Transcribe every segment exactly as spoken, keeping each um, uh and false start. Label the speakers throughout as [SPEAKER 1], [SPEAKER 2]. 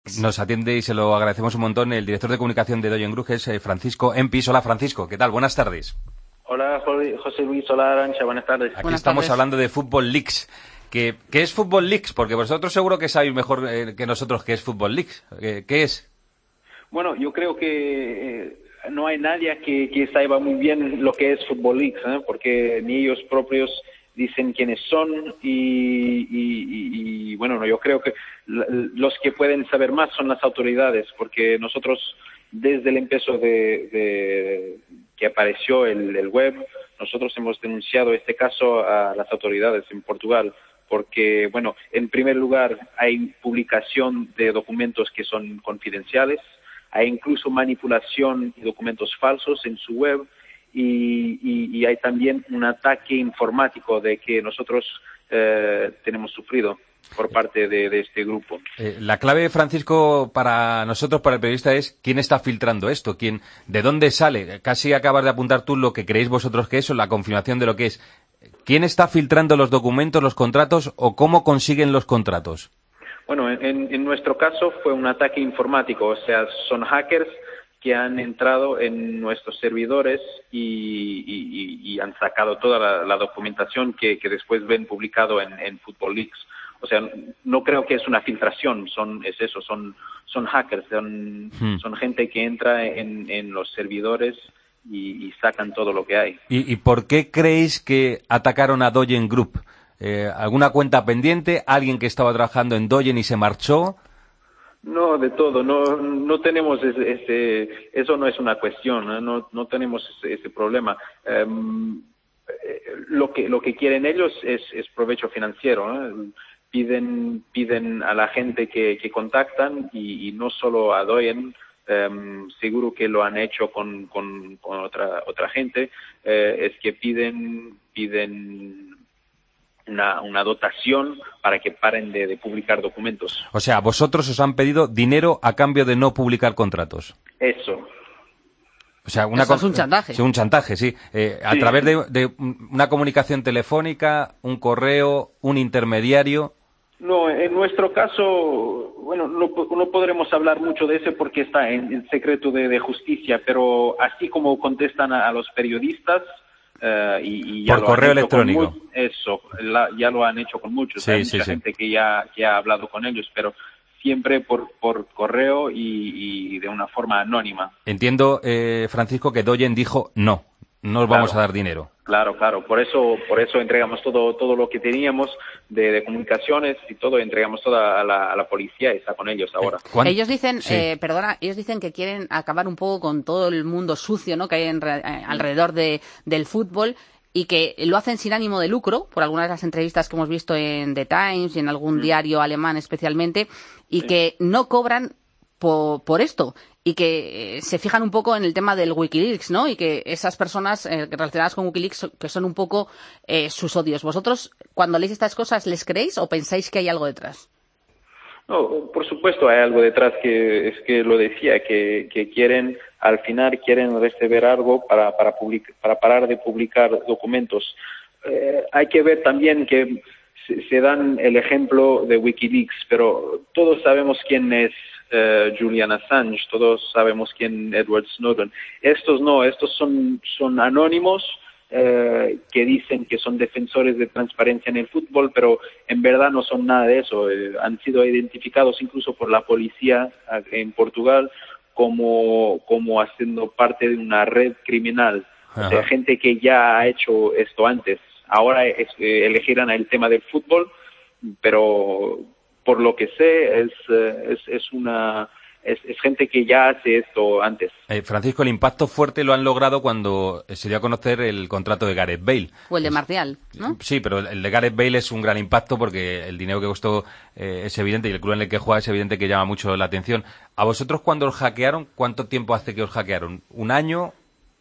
[SPEAKER 1] Nos atiende y se lo agradecemos un montón el director de comunicación de Doyen Group, que es eh, Francisco Empis. Hola, Francisco, ¿qué tal? Buenas tardes.
[SPEAKER 2] Hola, José Luis. Hola, Arantxa, buenas tardes.
[SPEAKER 1] Aquí
[SPEAKER 3] Buenas
[SPEAKER 1] estamos
[SPEAKER 3] tardes.
[SPEAKER 1] hablando de Football Leagues. ¿Qué, qué es Football Leagues? Porque vosotros seguro que sabéis mejor eh, que nosotros qué es Football Leagues. ¿Qué, qué es?
[SPEAKER 2] Bueno, yo creo que eh, no hay nadie que, que sepa muy bien lo que es Football Leagues, ¿eh? Porque ni ellos propios dicen quiénes son y, y, y, y bueno, yo creo que los que pueden saber más son las autoridades, porque nosotros desde el empiezo de, de que apareció el, el web, nosotros hemos denunciado este caso a las autoridades en Portugal, porque, bueno, en primer lugar hay publicación de documentos que son confidenciales, hay incluso manipulación de documentos falsos en su web, y, y, y hay también un ataque informático de que nosotros eh, tenemos sufrido por parte de, de este grupo.
[SPEAKER 1] Eh, la clave, Francisco, para nosotros, para el periodista, es quién está filtrando esto, quién, de dónde sale. Casi acabas de apuntar tú lo que creéis vosotros que es, o la confirmación de lo que es. ¿Quién está filtrando los documentos, los contratos, o cómo consiguen los contratos?
[SPEAKER 2] Bueno, en, en nuestro caso fue un ataque informático, o sea, son hackers que han entrado en nuestros servidores y, y, y han sacado toda la, la documentación que, que después ven publicado en, en Football Leagues. O sea, no creo que es una filtración, son es eso, son son hackers, son, hmm. son gente que entra en, en los servidores y, y sacan todo lo que hay.
[SPEAKER 1] ¿Y, y por qué creéis que atacaron a Doyen Group? Eh, ¿Alguna cuenta pendiente? ¿Alguien que estaba trabajando en Doyen y se marchó?
[SPEAKER 2] No, de todo. No, no tenemos ese, ese, eso no es una cuestión. No, no, no tenemos ese, ese problema. Um, lo que lo que quieren ellos es, es provecho financiero, ¿no? Piden piden a la gente que, que contactan y, y no solo a Doyen. Um, seguro que lo han hecho con, con, con otra otra gente. Eh, es que piden piden Una, una dotación para que paren de, de publicar documentos.
[SPEAKER 1] O sea, vosotros os han pedido dinero a cambio de no publicar contratos.
[SPEAKER 2] Eso.
[SPEAKER 1] O sea, una
[SPEAKER 3] Eso es un chantaje.
[SPEAKER 1] Sí, un chantaje, sí. Eh, a
[SPEAKER 2] sí.
[SPEAKER 1] través de, de una comunicación telefónica, un correo, un intermediario.
[SPEAKER 2] No, en nuestro caso, bueno, no, no podremos hablar mucho de ese porque está en, en secreto de, de justicia, pero así como contestan a, a los periodistas, Uh, y, y ya
[SPEAKER 1] por correo electrónico.
[SPEAKER 2] Eso, la, ya lo han hecho con muchos.
[SPEAKER 1] Sí,
[SPEAKER 2] Hay
[SPEAKER 1] sí,
[SPEAKER 2] mucha
[SPEAKER 1] sí.
[SPEAKER 2] gente que ya, que ha hablado con ellos, pero siempre por, por correo y, y de una forma anónima.
[SPEAKER 1] Entiendo, eh, Francisco, que Doyen dijo no, no os vamos
[SPEAKER 2] Claro.
[SPEAKER 1] a dar dinero.
[SPEAKER 2] Claro, claro. Por eso, por eso entregamos todo, todo lo que teníamos de, de comunicaciones y todo, entregamos toda a la, a la policía y está con ellos ahora.
[SPEAKER 1] ¿Cuán...
[SPEAKER 3] Ellos dicen,
[SPEAKER 1] sí.
[SPEAKER 3] eh, perdona, ellos dicen que quieren acabar un poco con todo el mundo sucio, ¿no?, que hay en, eh, alrededor de, del fútbol, y que lo hacen sin ánimo de lucro, por algunas de las entrevistas que hemos visto en The Times y en algún mm. diario alemán especialmente, y sí. que no cobran por, por esto, y que eh, se fijan un poco en el tema del Wikileaks, ¿no? Y que esas personas eh, relacionadas con Wikileaks que son un poco eh, sus odios. ¿Vosotros, cuando leéis estas cosas, les creéis o pensáis que hay algo detrás?
[SPEAKER 2] No, por supuesto hay algo detrás, que es que lo decía, que, que quieren, al final quieren recibir algo para, para, public, para parar de publicar documentos. Eh, hay que ver también que se, se dan el ejemplo de Wikileaks, pero todos sabemos quién es Uh, Julian Assange, todos sabemos quién es Edward Snowden. Estos no, estos son, son anónimos uh, que dicen que son defensores de transparencia en el fútbol, pero en verdad no son nada de eso. Uh, han sido identificados incluso por la policía uh, en Portugal como, como haciendo parte de una red criminal. O sea, gente que ya ha hecho esto antes. Ahora es, eh, elegirán el tema del fútbol, pero por lo que sé, es, es, es una es, es gente que ya hace esto antes.
[SPEAKER 1] Eh, Francisco, el impacto fuerte lo han logrado cuando se dio a conocer el contrato de Gareth Bale.
[SPEAKER 3] O el de
[SPEAKER 1] es,
[SPEAKER 3] Martial, ¿no?
[SPEAKER 1] Sí, pero el de Gareth Bale es un gran impacto porque el dinero que costó eh, es evidente y el club en el que juega es evidente que llama mucho la atención. ¿A vosotros cuando os hackearon, cuánto tiempo hace que os hackearon? ¿Un año?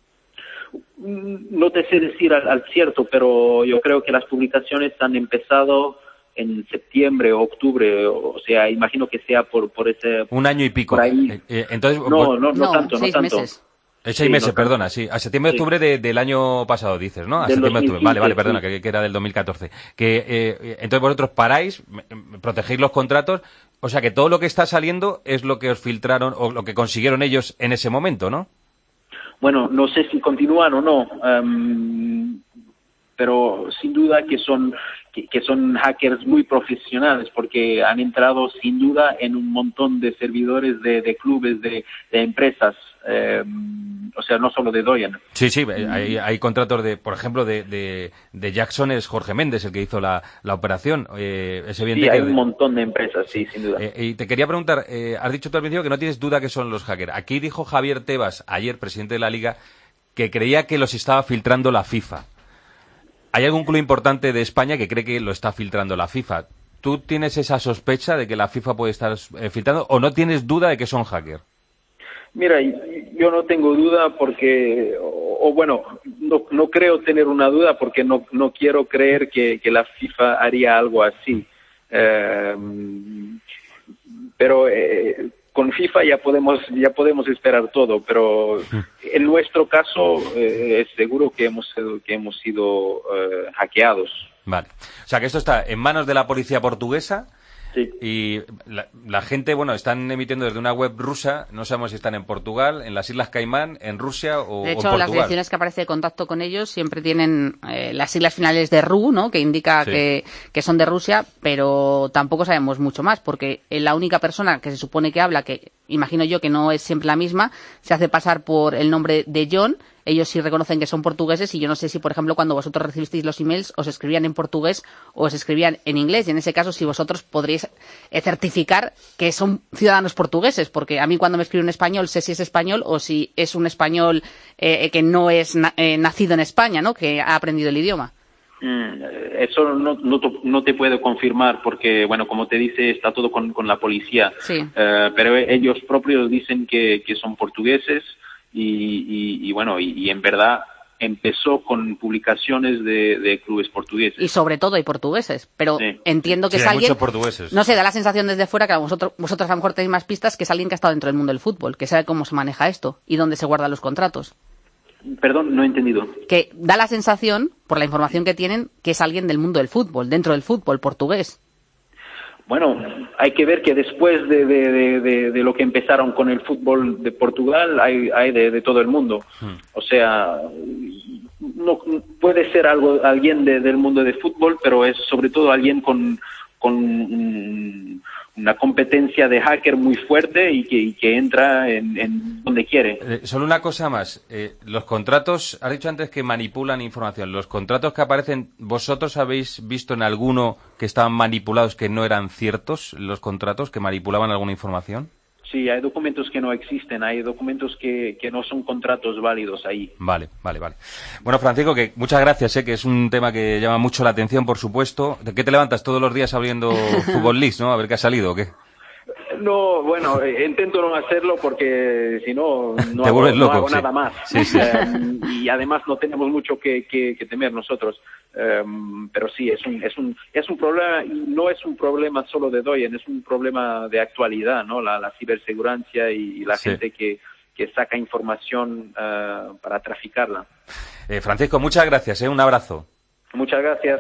[SPEAKER 2] No te sé decir al, al cierto, pero yo creo que las publicaciones han empezado en septiembre o octubre, o sea, imagino que sea por por ese...
[SPEAKER 1] Un año y pico.
[SPEAKER 2] Por ahí.
[SPEAKER 1] Eh, eh, entonces,
[SPEAKER 2] no, no, no, no tanto,
[SPEAKER 3] seis
[SPEAKER 2] no tanto.
[SPEAKER 3] Meses.
[SPEAKER 1] Eh, seis
[SPEAKER 2] sí,
[SPEAKER 1] meses,
[SPEAKER 2] no
[SPEAKER 1] perdona, sí. A septiembre, octubre sí. de, del año pasado, dices, ¿no? A
[SPEAKER 2] del
[SPEAKER 1] septiembre, octubre. Vale, vale, perdona,
[SPEAKER 2] sí.
[SPEAKER 1] que, que era del dos mil catorce. Que, eh, entonces vosotros paráis, protegéis los contratos. O sea que todo lo que está saliendo es lo que os filtraron o lo que consiguieron ellos en ese momento, ¿no?
[SPEAKER 2] Bueno, no sé si continúan o no, um, pero sin duda que son que, que son hackers muy profesionales porque han entrado sin duda en un montón de servidores de, de clubes, de, de empresas, eh, o sea, no solo de Doyen.
[SPEAKER 1] Sí, sí, hay, hay contratos de, por ejemplo, de, de, de Jackson es Jorge Méndez el que hizo la, la operación. Eh, es evidente
[SPEAKER 2] sí, hay
[SPEAKER 1] que...
[SPEAKER 2] un montón de empresas, sí, sin duda.
[SPEAKER 1] Eh, y te quería preguntar, eh, has dicho tú al principio que no tienes duda que son los hackers. Aquí dijo Javier Tebas, ayer, presidente de la Liga, que creía que los estaba filtrando la FIFA. ¿Hay algún club importante de España que cree que lo está filtrando la FIFA? ¿Tú tienes esa sospecha de que la FIFA puede estar eh, filtrando o no tienes duda de que son hackers?
[SPEAKER 2] Mira, yo no tengo duda porque, o, o bueno, no, no creo tener una duda porque no, no quiero creer que, que la FIFA haría algo así. Eh, pero eh, con FIFA ya podemos ya podemos esperar todo, pero en nuestro caso eh, es seguro que hemos que hemos sido eh, hackeados.
[SPEAKER 1] Vale. O sea que esto está en manos de la policía portuguesa.
[SPEAKER 2] Sí.
[SPEAKER 1] Y la, la gente, bueno, están emitiendo desde una web rusa, no sabemos si están en Portugal, en las Islas Caimán, en Rusia o,
[SPEAKER 3] de hecho,
[SPEAKER 1] o en Portugal.
[SPEAKER 3] las direcciones que aparece de contacto con ellos siempre tienen eh, las siglas finales de R U, ¿no? Que indica
[SPEAKER 1] sí.
[SPEAKER 3] que, que son de Rusia, pero tampoco sabemos mucho más, porque la única persona que se supone que habla, que imagino yo que no es siempre la misma, se hace pasar por el nombre de John. Ellos sí reconocen que son portugueses y yo no sé si, por ejemplo, cuando vosotros recibisteis los emails os escribían en portugués o os escribían en inglés. Y en ese caso, si vosotros podríais eh, certificar que son ciudadanos portugueses, porque a mí cuando me escribe un español sé si es español o si es un español eh, que no es na eh, nacido en España, ¿no? Que ha aprendido el idioma.
[SPEAKER 2] Mm, eso no, no, no te puedo confirmar porque, bueno, como te dice, está todo con, con la policía.
[SPEAKER 3] Sí.
[SPEAKER 2] Uh, pero ellos propios dicen que, que son portugueses. Y, y, y bueno, y, y en verdad empezó con publicaciones de, de clubes portugueses.
[SPEAKER 3] Y sobre todo hay portugueses, pero sí. entiendo que
[SPEAKER 1] sí,
[SPEAKER 3] es
[SPEAKER 1] hay
[SPEAKER 3] alguien...
[SPEAKER 1] muchos portugueses.
[SPEAKER 3] No sé, da la sensación desde fuera que a vosotros, vosotros a lo mejor tenéis más pistas, que es alguien que ha estado dentro del mundo del fútbol, que sabe cómo se maneja esto y dónde se guardan los contratos.
[SPEAKER 2] Perdón, no he entendido.
[SPEAKER 3] Que da la sensación, por la información que tienen, que es alguien del mundo del fútbol, dentro del fútbol portugués.
[SPEAKER 2] Bueno, hay que ver que después de, de, de, de, de lo que empezaron con el fútbol de Portugal, hay, hay de, de todo el mundo. Hmm. O sea, no puede ser algo alguien de, del mundo del fútbol, pero es sobre todo alguien con, con un, una competencia de hacker muy fuerte y que, y que entra en, en donde quiere.
[SPEAKER 1] Eh, solo una cosa más. Eh, los contratos, has dicho antes que manipulan información. Los contratos que aparecen, ¿vosotros habéis visto en alguno que estaban manipulados, que no eran ciertos, los contratos, que manipulaban alguna información?
[SPEAKER 2] Sí, hay documentos que no existen, hay documentos que, que no son contratos válidos ahí.
[SPEAKER 1] Vale, vale, vale. Bueno, Francisco, que muchas gracias, ¿eh? Que es un tema que llama mucho la atención, por supuesto. ¿De qué te levantas todos los días abriendo Fútbol Leaks, no? A ver qué ha salido o qué.
[SPEAKER 2] No, bueno, eh, intento no hacerlo porque si no, no, hago,
[SPEAKER 1] loco,
[SPEAKER 2] no hago
[SPEAKER 1] sí.
[SPEAKER 2] nada más.
[SPEAKER 1] Sí, sí.
[SPEAKER 2] Eh, y además no tenemos mucho que, que, que temer nosotros. Um, pero sí, es un, es un, es un problema, y no es un problema solo de Doyen, es un problema de actualidad, ¿no? La, la ciberseguridad y, y la
[SPEAKER 1] sí.
[SPEAKER 2] gente que, que saca información uh, para traficarla.
[SPEAKER 1] Eh, Francisco, muchas gracias, ¿eh? Un abrazo.
[SPEAKER 2] Muchas gracias.